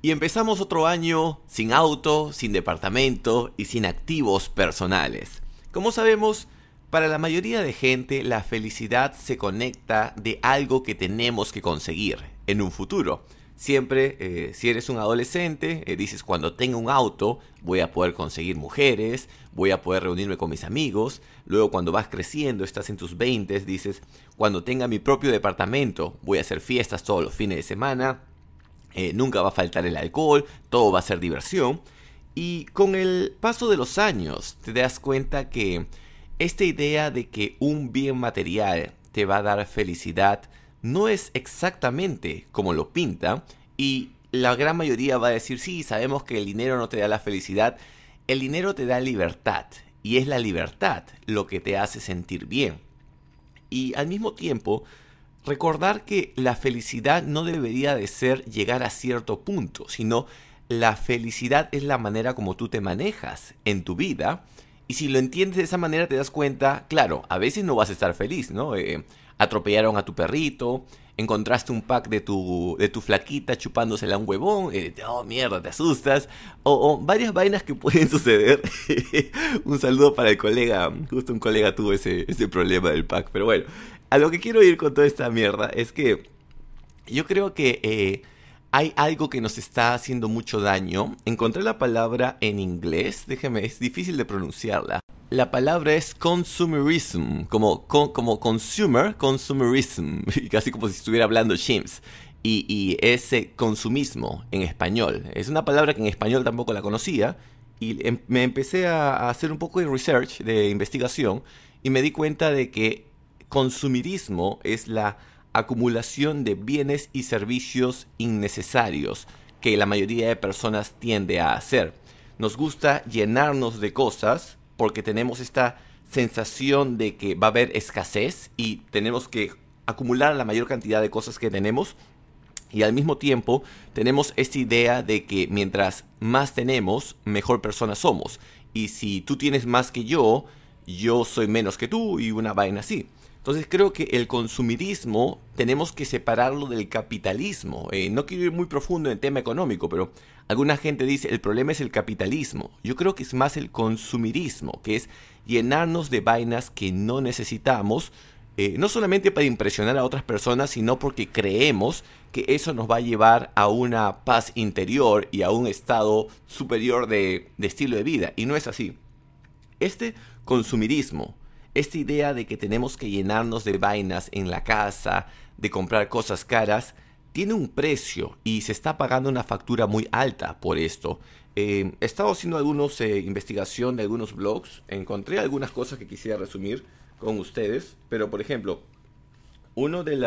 Y empezamos otro año sin auto, sin departamento y sin activos personales. Como sabemos, para la mayoría de gente la felicidad se conecta de algo que tenemos que conseguir en un futuro. Siempre, si eres un adolescente, dices cuando tenga un auto voy a poder conseguir mujeres, voy a poder reunirme con mis amigos. Luego cuando vas creciendo, estás en tus 20, dices cuando tenga mi propio departamento voy a hacer fiestas todos los fines de semana. Nunca va a faltar el alcohol, todo va a ser diversión. Y con el paso de los años te das cuenta que esta idea de que un bien material te va a dar felicidad no es exactamente como lo pinta. Y la gran mayoría va a decir, sí, sabemos que el dinero no te da la felicidad. El dinero te da libertad. Y es la libertad lo que te hace sentir bien. Y al mismo tiempo, recordar que la felicidad no debería de ser llegar a cierto punto, sino la felicidad es la manera como tú te manejas en tu vida. Y si lo entiendes de esa manera te das cuenta, claro, a veces no vas a estar feliz, ¿no? Atropellaron a tu perrito, encontraste un pack de tu flaquita chupándosela a un huevón, oh mierda, te asustas, o varias vainas que pueden suceder. Un saludo para el colega, justo un colega tuvo ese problema del pack, pero bueno. A lo que quiero ir con toda esta mierda es que yo creo que hay algo que nos está haciendo mucho daño. Encontré la palabra en inglés, es difícil de pronunciarla. La palabra es consumerism, como consumerism, casi como si estuviera hablando James. Y es consumismo en español. Es una palabra que en español tampoco la conocía. Y me empecé a hacer un poco de research, de investigación, y me di cuenta de que consumerismo es la acumulación de bienes y servicios innecesarios que la mayoría de personas tiende a hacer. Nos gusta llenarnos de cosas porque tenemos esta sensación de que va a haber escasez y tenemos que acumular la mayor cantidad de cosas que tenemos. Y al mismo tiempo tenemos esta idea de que mientras más tenemos, mejor personas somos. Y si tú tienes más que yo soy menos que tú y una vaina así. Entonces creo que el consumerismo tenemos que separarlo del capitalismo. No quiero ir muy profundo en el tema económico, pero alguna gente dice el problema es el capitalismo. Yo creo que es más el consumerismo, que es llenarnos de vainas que no necesitamos, no solamente para impresionar a otras personas, sino porque creemos que eso nos va a llevar a una paz interior y a un estado superior de estilo de vida. Y no es así. Este consumerismo, esta idea de que tenemos que llenarnos de vainas en la casa, de comprar cosas caras, tiene un precio y se está pagando una factura muy alta por esto. He estado haciendo algunos investigación de algunos blogs, encontré algunas cosas que quisiera resumir con ustedes, pero por ejemplo, uno de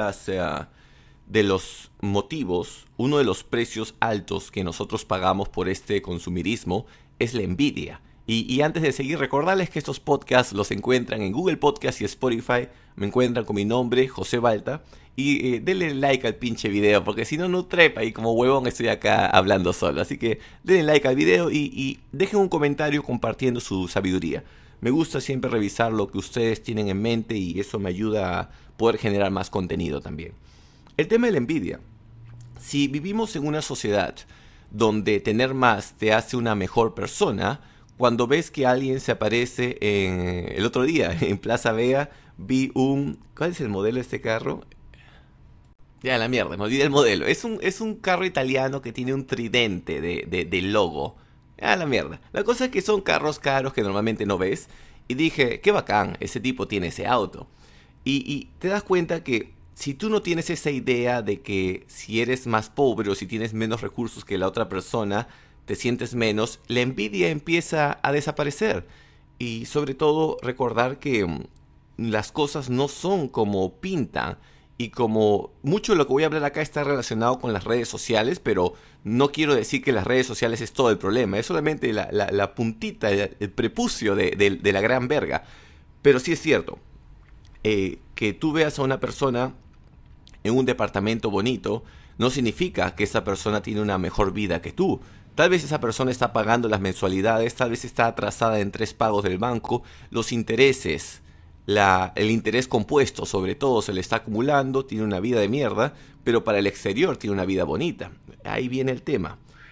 los motivos, uno de los precios altos que nosotros pagamos por este consumerismo es la envidia. Y antes de seguir, recordarles que estos podcasts los encuentran en Google Podcast y Spotify. Me encuentran con mi nombre, José Balta. Y denle like al pinche video, porque si no, no trepa. Y como huevón estoy acá hablando solo. Así que denle like al video y dejen un comentario compartiendo su sabiduría. Me gusta siempre revisar lo que ustedes tienen en mente y eso me ayuda a poder generar más contenido también. El tema de la envidia. Si vivimos en una sociedad donde tener más te hace una mejor persona, cuando ves que alguien se aparece el otro día en Plaza Vea, vi ¿cuál es el modelo de este carro? Ya, la mierda, me olvidé el modelo. Es un carro italiano que tiene un tridente de logo. Ah, la mierda. La cosa es que son carros caros que normalmente no ves. Y dije, qué bacán, ese tipo tiene ese auto. Y te das cuenta que si tú no tienes esa idea de que si eres más pobre o si tienes menos recursos que la otra persona, te sientes menos, la envidia empieza a desaparecer. Y sobre todo recordar que las cosas no son como pintan. Y como mucho de lo que voy a hablar acá está relacionado con las redes sociales, pero no quiero decir que las redes sociales es todo el problema. Es solamente la puntita, el prepucio de la gran verga. Pero sí es cierto, que tú veas a una persona en un departamento bonito, no significa que esa persona tiene una mejor vida que tú. Tal vez esa persona está pagando las mensualidades, tal vez está atrasada en 3 pagos del banco, los intereses, el interés compuesto sobre todo se le está acumulando, tiene una vida de mierda, pero para el exterior tiene una vida bonita. Ahí viene el tema.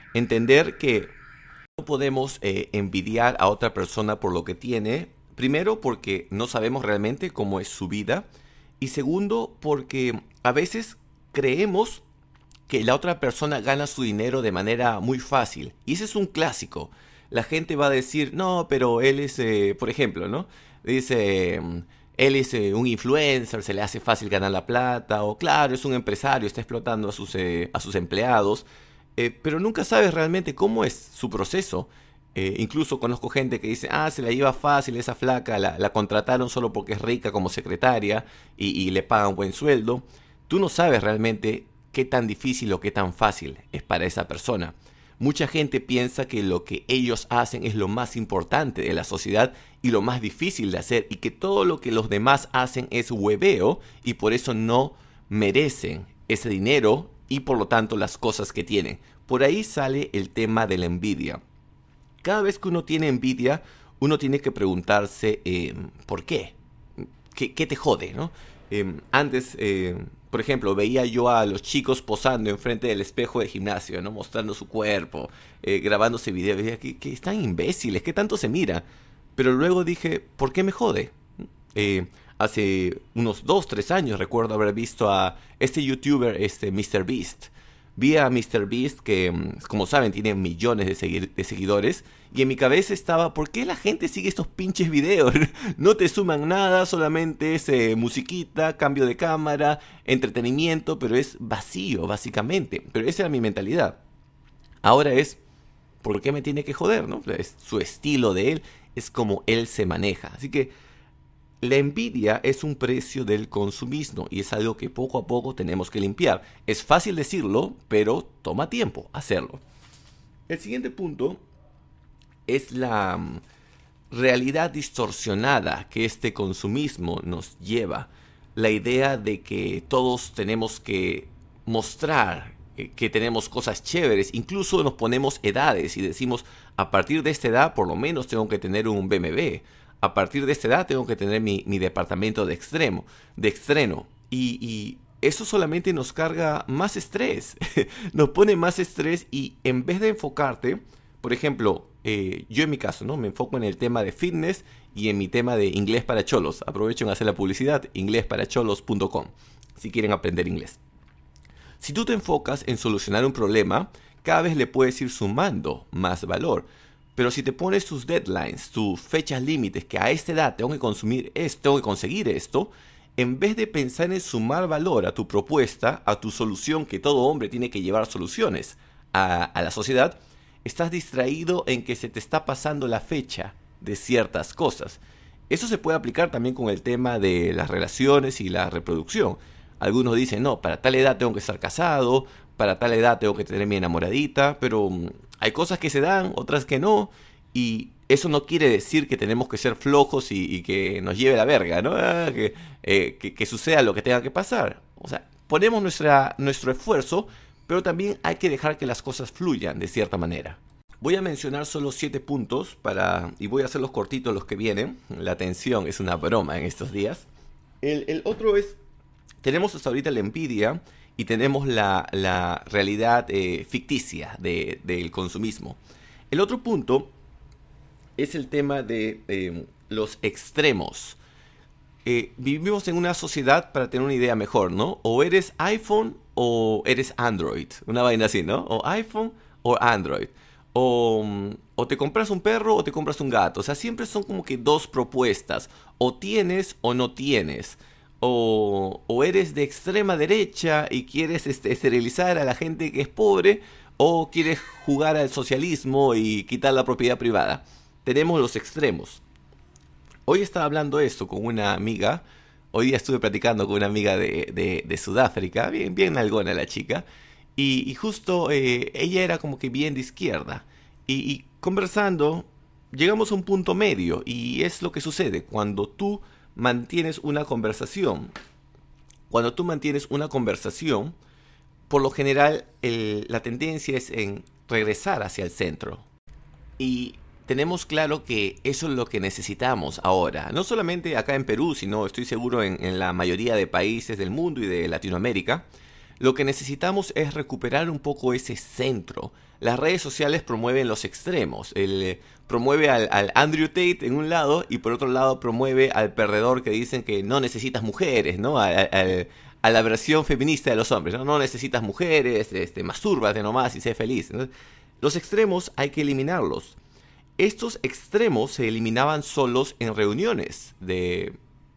Entender que no podemos envidiar a otra persona por lo que tiene, primero porque no sabemos realmente cómo es su vida, y segundo porque a veces creemos que la otra persona gana su dinero de manera muy fácil. Y ese es un clásico. La gente va a decir, no, pero él es, por ejemplo, ¿no? Dice, él es un influencer, se le hace fácil ganar la plata, o claro, es un empresario, está explotando a sus empleados, pero nunca sabes realmente cómo es su proceso. Incluso conozco gente que dice, se la lleva fácil, esa flaca, la contrataron solo porque es rica como secretaria y le pagan buen sueldo. Tú no sabes realmente qué tan difícil o qué tan fácil es para esa persona. Mucha gente piensa que lo que ellos hacen es lo más importante de la sociedad y lo más difícil de hacer, y que todo lo que los demás hacen es hueveo y por eso no merecen ese dinero y por lo tanto las cosas que tienen. Por ahí sale el tema de la envidia. Cada vez que uno tiene envidia, uno tiene que preguntarse ¿por qué? ¿Qué te jode, no? Antes, por ejemplo, veía yo a los chicos posando enfrente del espejo del gimnasio, ¿no? Mostrando su cuerpo, grabándose videos. Decía que están imbéciles, ¿qué tanto se mira? Pero luego dije, ¿por qué me jode? Hace unos 2, 3 años recuerdo haber visto a este youtuber, MrBeast. Vi a MrBeast que, como saben, tiene millones de seguidores. Y en mi cabeza estaba, ¿por qué la gente sigue estos pinches videos? No te suman nada, solamente es musiquita, cambio de cámara, entretenimiento, pero es vacío, básicamente. Pero esa era mi mentalidad. Ahora es, ¿por qué me tiene que joder, no? Es su estilo de él, es como él se maneja. Así que la envidia es un precio del consumismo y es algo que poco a poco tenemos que limpiar. Es fácil decirlo, pero toma tiempo hacerlo. El siguiente punto es la realidad distorsionada que este consumismo nos lleva. La idea de que todos tenemos que mostrar que tenemos cosas chéveres. Incluso nos ponemos edades y decimos, a partir de esta edad por lo menos tengo que tener un BMW. A partir de esta edad tengo que tener mi departamento de estreno. Y eso solamente nos carga más estrés. Nos pone más estrés y en vez de enfocarte, por ejemplo, yo en mi caso, ¿no? Me enfoco en el tema de fitness y en mi tema de inglés para cholos. Aprovecho en hacer la publicidad, inglesparacholos.com, si quieren aprender inglés. Si tú te enfocas en solucionar un problema, cada vez le puedes ir sumando más valor. Pero si te pones tus deadlines, tus fechas límites, que a esta edad tengo que consumir esto, tengo que conseguir esto, en vez de pensar en sumar valor a tu propuesta, a tu solución, que todo hombre tiene que llevar soluciones a la sociedad, estás distraído en que se te está pasando la fecha de ciertas cosas. Eso se puede aplicar también con el tema de las relaciones y la reproducción. Algunos dicen, no, para tal edad tengo que estar casado, para tal edad tengo que tener mi enamoradita, pero hay cosas que se dan, otras que no, y eso no quiere decir que tenemos que ser flojos y que nos lleve la verga, ¿no? Que suceda lo que tenga que pasar. O sea, ponemos nuestro esfuerzo, pero también hay que dejar que las cosas fluyan de cierta manera. Voy a mencionar solo 7 puntos y voy a hacerlos cortitos los que vienen. La atención es una broma en estos días. El otro es, tenemos hasta ahorita la envidia y tenemos la realidad ficticia del consumismo. El otro punto es el tema de los extremos. Vivimos en una sociedad, para tener una idea mejor, ¿no? O eres iPhone o eres Android. Una vaina así, ¿no? O iPhone o Android. O te compras un perro o te compras un gato. O sea, siempre son como que dos propuestas. O tienes o no tienes. O eres de extrema derecha y quieres esterilizar a la gente que es pobre, o quieres jugar al socialismo y quitar la propiedad privada. Tenemos los extremos. Hoy estaba hablando esto con una amiga. Hoy día estuve platicando con una amiga de Sudáfrica. Bien nalgona la chica. Y justo ella era como que bien de izquierda. Y conversando, llegamos a un punto medio. Y es lo que sucede cuando tú mantienes una conversación. Cuando tú mantienes una conversación, por lo general la tendencia es en regresar hacia el centro. Y tenemos claro que eso es lo que necesitamos ahora. No solamente acá en Perú, sino estoy seguro en la mayoría de países del mundo y de Latinoamérica. Lo que necesitamos es recuperar un poco ese centro. Las redes sociales promueven los extremos. Promueve al Andrew Tate en un lado y por otro lado promueve al perdedor que dicen que no necesitas mujeres, ¿no? A la versión feminista de los hombres, ¿no? No necesitas mujeres, mastúrbate nomás y sé feliz, ¿no? Los extremos hay que eliminarlos. Estos extremos se eliminaban solos en reuniones de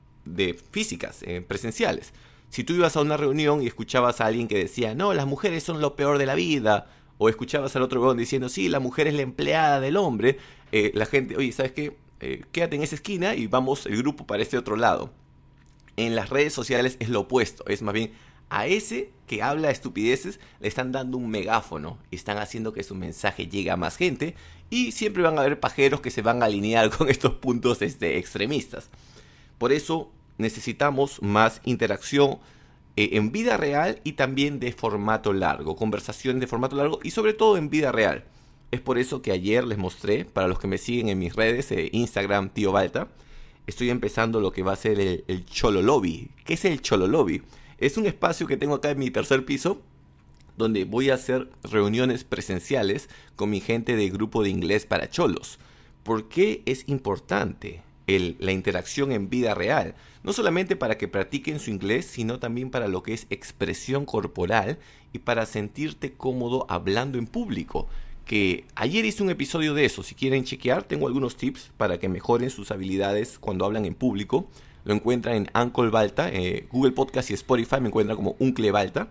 físicas, presenciales. Si tú ibas a una reunión y escuchabas a alguien que decía, no, las mujeres son lo peor de la vida, o escuchabas al otro huevón diciendo, sí, la mujer es la empleada del hombre, la gente, oye, ¿sabes qué? Quédate en esa esquina y vamos el grupo para este otro lado. En las redes sociales es lo opuesto, es más bien a ese que habla estupideces le están dando un megáfono y están haciendo que su mensaje llegue a más gente y siempre van a haber pajeros que se van a alinear con estos puntos extremistas. Por eso necesitamos más interacción en vida real y también de formato largo, conversaciones de formato largo y sobre todo en vida real. Es por eso que ayer les mostré, para los que me siguen en mis redes, Instagram, Tío Balta, estoy empezando lo que va a ser el Cholo Lobby. ¿Qué es el Cholo Lobby? Es un espacio que tengo acá en mi tercer piso, donde voy a hacer reuniones presenciales con mi gente de grupo de inglés para cholos. ¿Por qué es importante la interacción en vida real? No solamente para que practiquen su inglés, sino también para lo que es expresión corporal y para sentirte cómodo hablando en público. Que ayer hice un episodio de eso. Si quieren chequear, tengo algunos tips para que mejoren sus habilidades cuando hablan en público. Lo encuentran en Uncle Balta, Google Podcast y Spotify me encuentran como Uncle Balta.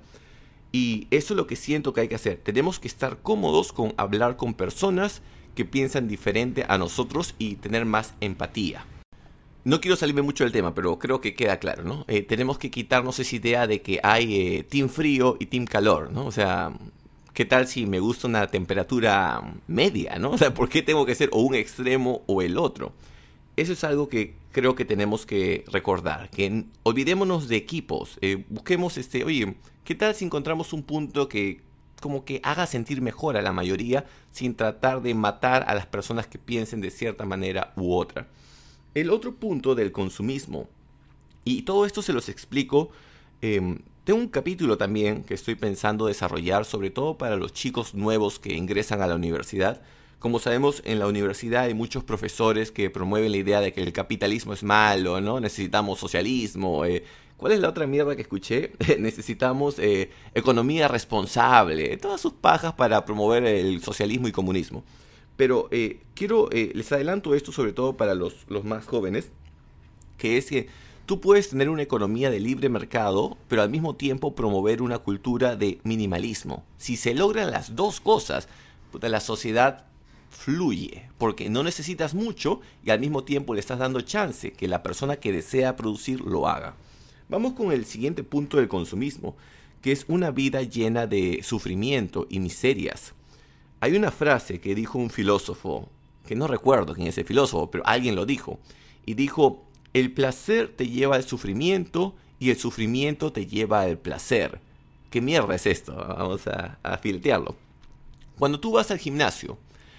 Y eso es lo que siento que hay que hacer. Tenemos que estar cómodos con hablar con personas que piensan diferente a nosotros y tener más empatía. No quiero salirme mucho del tema, pero creo que queda claro, ¿no? Tenemos que quitarnos esa idea de que hay team frío y team calor, ¿no? O sea, ¿qué tal si me gusta una temperatura media, ¿no? O sea, ¿por qué tengo que ser o un extremo o el otro? Eso es algo que creo que tenemos que recordar, que olvidémonos de equipos, busquemos oye, ¿qué tal si encontramos un punto que como que haga sentir mejor a la mayoría sin tratar de matar a las personas que piensen de cierta manera u otra? El otro punto del consumismo, y todo esto se los explico, tengo un capítulo también que estoy pensando desarrollar, sobre todo para los chicos nuevos que ingresan a la universidad. Como sabemos, en la universidad hay muchos profesores que promueven la idea de que el capitalismo es malo, ¿no? Necesitamos socialismo. ¿Cuál es la otra mierda que escuché? Necesitamos economía responsable. Todas sus pajas para promover el socialismo y comunismo. Pero les adelanto esto sobre todo para los más jóvenes, que es que tú puedes tener una economía de libre mercado, pero al mismo tiempo promover una cultura de minimalismo. Si se logran las dos cosas, la sociedad fluye, porque no necesitas mucho y al mismo tiempo le estás dando chance que la persona que desea producir lo haga. Vamos con el siguiente punto del consumismo, que es una vida llena de sufrimiento y miserias. Hay una frase que dijo un filósofo, que no recuerdo quién es el filósofo, pero alguien lo dijo, y dijo, el placer te lleva al sufrimiento y el sufrimiento te lleva al placer. ¿Qué mierda es esto? Vamos a filetearlo. Cuando tú vas al gimnasio,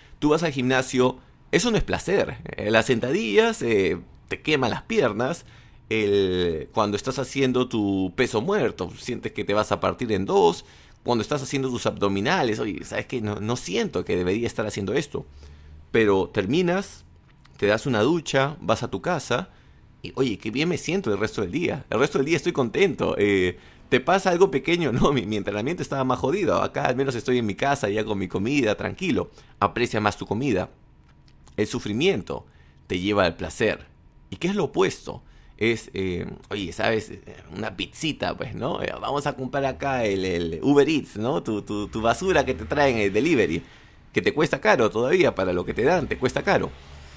eso no es placer. Las sentadillas te queman las piernas. Cuando estás haciendo tu peso muerto, sientes que te vas a partir en dos. Cuando estás haciendo tus abdominales, oye, ¿sabes qué? No siento que debería estar haciendo esto. Pero terminas, te das una ducha, vas a tu casa y, oye, qué bien me siento el resto del día. El resto del día estoy contento. Te pasa algo pequeño, ¿no? Mi entrenamiento estaba más jodido. Acá al menos estoy en mi casa ya con mi comida, tranquilo. Aprecia más tu comida. El sufrimiento te lleva al placer. ¿Y qué es lo opuesto? Es, oye, ¿sabes? Una pizzita, pues, ¿no? Vamos a comprar acá el Uber Eats, ¿no? Tu basura que te traen el delivery. Que te cuesta caro todavía, para lo que te dan, te cuesta caro.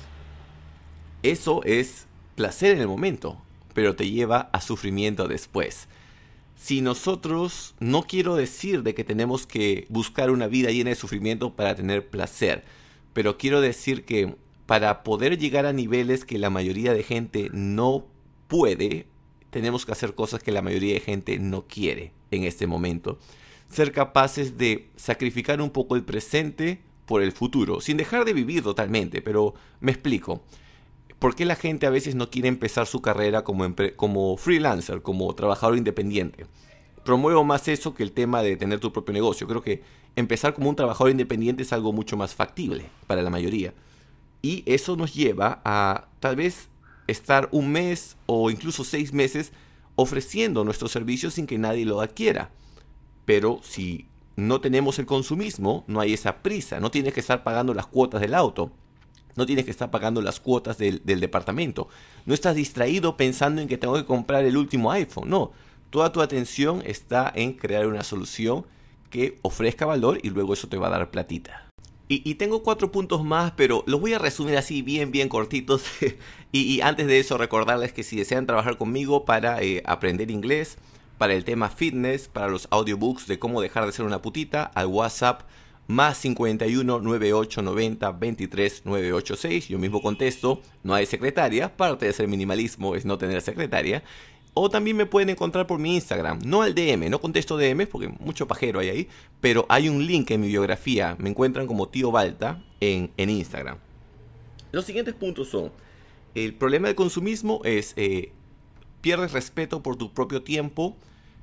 Eso es placer en el momento, pero te lleva a sufrimiento después. Si nosotros, no quiero decir de que tenemos que buscar una vida llena de sufrimiento para tener placer, pero quiero decir que para poder llegar a niveles que la mayoría de gente no puede, tenemos que hacer cosas que la mayoría de gente no quiere en este momento. Ser capaces de sacrificar un poco el presente por el futuro, sin dejar de vivir totalmente, pero me explico. ¿Por qué la gente a veces no quiere empezar su carrera como freelancer, como trabajador independiente? promuevo más eso que el tema de tener tu propio negocio. Creo que empezar como un trabajador independiente es algo mucho más factible para la mayoría. Y eso nos lleva a tal vez estar un mes o incluso 6 meses ofreciendo nuestros servicios sin que nadie lo adquiera. Pero si no tenemos el consumismo, no hay esa prisa, no tienes que estar pagando las cuotas del auto, no tienes que estar pagando las cuotas del departamento, no estás distraído pensando en que tengo que comprar el último iPhone, no, toda tu atención está en crear una solución que ofrezca valor y luego eso te va a dar platita. Y tengo 4 puntos más, pero los voy a resumir así bien cortitos. y antes de eso recordarles que si desean trabajar conmigo para aprender inglés, para el tema fitness, para los audiobooks de cómo dejar de ser una putita, al WhatsApp más 51 98 90 23 986. Yo mismo contesto, no hay secretaria, parte de ser minimalismo es no tener secretaria. O también me pueden encontrar por mi Instagram, no al DM, no contesto DMs porque mucho pajero hay ahí, pero hay un link en mi biografía, me encuentran como Tío Balta en Instagram. Los siguientes puntos son, el problema del consumismo es, pierdes respeto por tu propio tiempo.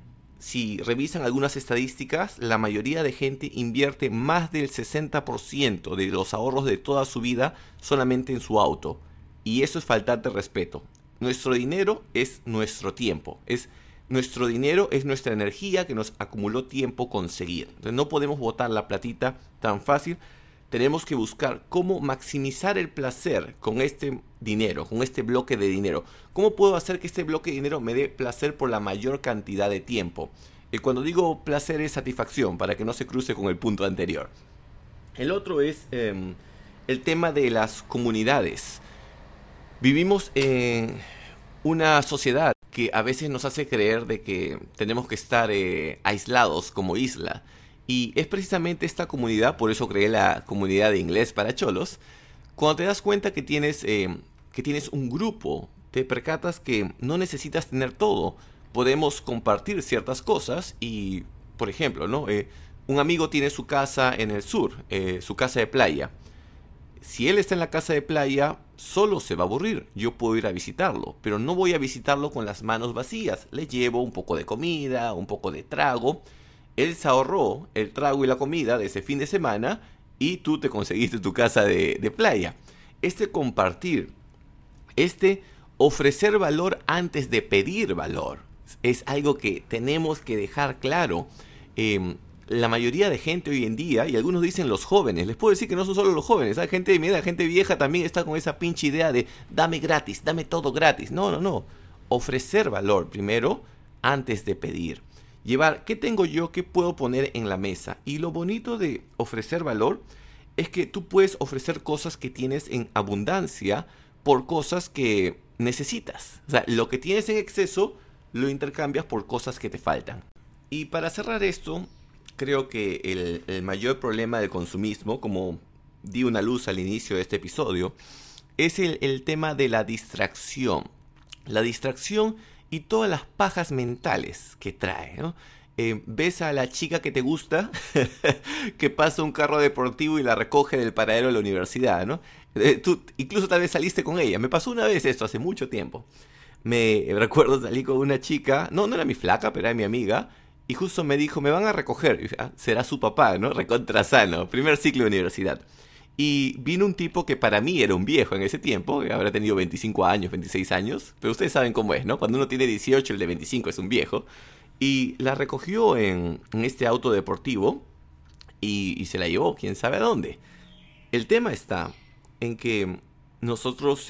Si revisan algunas estadísticas, la mayoría de gente invierte más del 60% de los ahorros de toda su vida solamente en su auto. Y eso es faltarte respeto. Nuestro dinero es nuestro tiempo. Nuestro dinero es nuestra energía que nos acumuló tiempo conseguir. Entonces no podemos botar la platita tan fácil. Tenemos que buscar cómo maximizar el placer con este dinero, con este bloque de dinero. ¿Cómo puedo hacer que este bloque de dinero me dé placer por la mayor cantidad de tiempo? Y cuando digo placer es satisfacción, para que no se cruce con el punto anterior. El otro es el tema de las comunidades. Vivimos en una sociedad que a veces nos hace creer de que tenemos que estar aislados como isla. Y es precisamente esta comunidad, por eso creé la comunidad de inglés para cholos. Cuando te das cuenta que tienes un grupo, te percatas que no necesitas tener todo. Podemos compartir ciertas cosas y, por ejemplo, ¿no? Un amigo tiene su casa en el sur, su casa de playa. Si él está en la casa de playa, solo se va a aburrir. Yo puedo ir a visitarlo, pero no voy a visitarlo con las manos vacías. Le llevo un poco de comida, un poco de trago. Él se ahorró el trago y la comida de ese fin de semana y tú te conseguiste tu casa de playa. Este compartir, este ofrecer valor antes de pedir valor, es algo que tenemos que dejar claro. La mayoría de gente hoy en día, y algunos dicen los jóvenes, les puedo decir que no son solo los jóvenes, hay gente de mi edad, gente vieja también está con esa pinche idea de dame gratis, dame todo gratis. No. Ofrecer valor primero antes de pedir. Llevar, ¿qué tengo yo? ¿Qué puedo poner en la mesa? Y lo bonito de ofrecer valor es que tú puedes ofrecer cosas que tienes en abundancia por cosas que necesitas. O sea, lo que tienes en exceso lo intercambias por cosas que te faltan. Y para cerrar esto, creo que el mayor problema del consumismo, como di una luz al inicio de este episodio, es el tema de la distracción. La distracción y todas las pajas mentales que trae, ¿no? Ves a la chica que te gusta, que pasa un carro deportivo y la recoge del paradero de la universidad, ¿no? Tú incluso tal vez saliste con ella. Me pasó una vez esto, hace mucho tiempo. Me recuerdo salir con una chica, no era mi flaca, pero era mi amiga, y justo me dijo, me van a recoger. Y dije, será su papá, ¿no? Recontra sano, primer ciclo de universidad. Y vino un tipo que para mí era un viejo en ese tiempo, que habrá tenido 25 años, 26 años, pero ustedes saben cómo es, ¿no? Cuando uno tiene 18, el de 25 es un viejo. Y la recogió en este auto deportivo y se la llevó, quién sabe a dónde. El tema está en que nosotros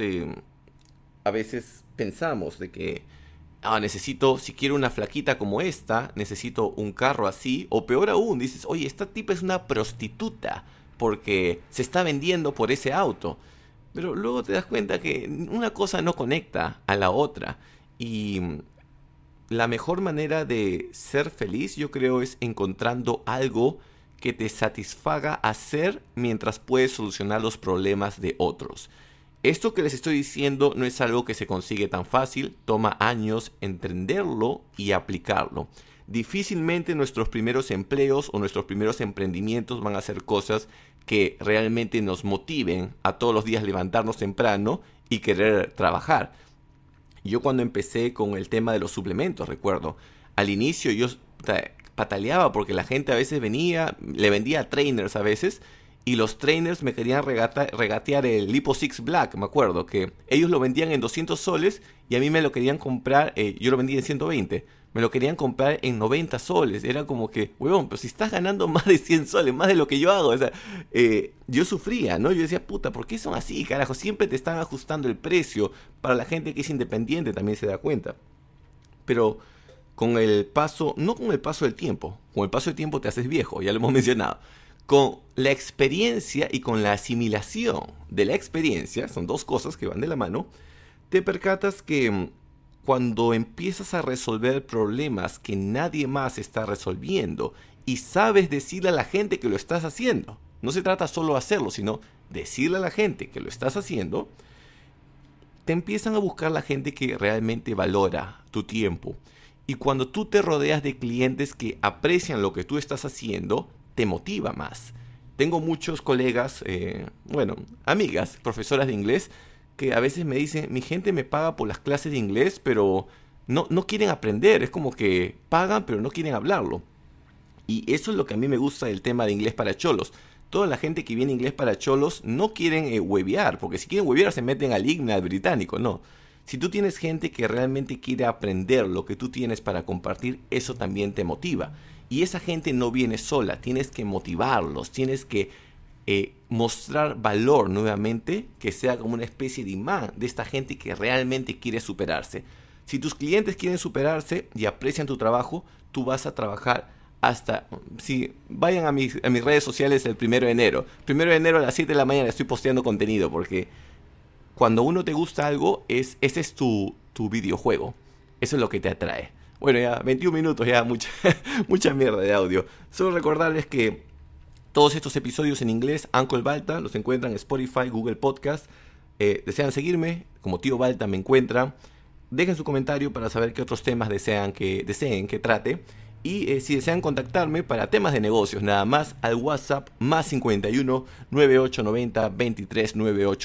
a veces pensamos de que necesito, si quiero una flaquita como esta, necesito un carro así, o peor aún, dices, oye, esta tipa es una prostituta porque se está vendiendo por ese auto. Pero luego te das cuenta que una cosa no conecta a la otra. Y la mejor manera de ser feliz, yo creo, es encontrando algo que te satisfaga hacer mientras puedes solucionar los problemas de otros. Esto que les estoy diciendo no es algo que se consigue tan fácil, toma años entenderlo y aplicarlo. Difícilmente nuestros primeros empleos o nuestros primeros emprendimientos van a ser cosas que realmente nos motiven a todos los días levantarnos temprano y querer trabajar. Yo cuando empecé con el tema de los suplementos, recuerdo, al inicio yo pataleaba porque la gente a veces venía, le vendía a trainers a veces, y los trainers me querían regatear el Lipo 6 Black, me acuerdo, que ellos lo vendían en 200 soles y a mí me lo querían comprar, yo lo vendía en 120, me lo querían comprar en 90 soles. Era como que, huevón, pero si estás ganando más de 100 soles, más de lo que yo hago, o sea, yo sufría, ¿no? Yo decía, puta, ¿por qué son así, carajo? Siempre te están ajustando el precio. Para la gente que es independiente también se da cuenta. Pero con el paso, no con el paso del tiempo, con el paso del tiempo te haces viejo, ya lo hemos mencionado. Con la experiencia y con la asimilación de la experiencia, son dos cosas que van de la mano, te percatas que cuando empiezas a resolver problemas que nadie más está resolviendo y sabes decirle a la gente que lo estás haciendo, no se trata solo de hacerlo, sino decirle a la gente que lo estás haciendo, te empiezan a buscar la gente que realmente valora tu tiempo. Y cuando tú te rodeas de clientes que aprecian lo que tú estás haciendo, te motiva más. Tengo muchos colegas, amigas, profesoras de inglés, que a veces me dicen, mi gente me paga por las clases de inglés, pero no quieren aprender. Es como que pagan, pero no quieren hablarlo. Y eso es lo que a mí me gusta del tema de inglés para cholos. Toda la gente que viene a inglés para cholos no quieren huevear, porque si quieren huevear se meten al IGNA, al británico, no. Si tú tienes gente que realmente quiere aprender lo que tú tienes para compartir, eso también te motiva. Y esa gente no viene sola, tienes que motivarlos, tienes que mostrar valor nuevamente, que sea como una especie de imán de esta gente que realmente quiere superarse. Si tus clientes quieren superarse y aprecian tu trabajo, tú vas a trabajar hasta, si vayan a mis redes sociales el 1 de enero. 1 de enero a las 7 de la mañana estoy posteando contenido, porque cuando uno te gusta algo, ese es tu videojuego. Eso es lo que te atrae. Bueno, ya 21 minutos, ya mucha mierda de audio. Solo recordarles que todos estos episodios en inglés, Uncle Balta, los encuentran en Spotify, Google Podcast. Desean seguirme, como Tío Balta me encuentra. Dejen su comentario para saber qué otros temas deseen que trate. Y si desean contactarme para temas de negocios, nada más al WhatsApp +51 9890 2398.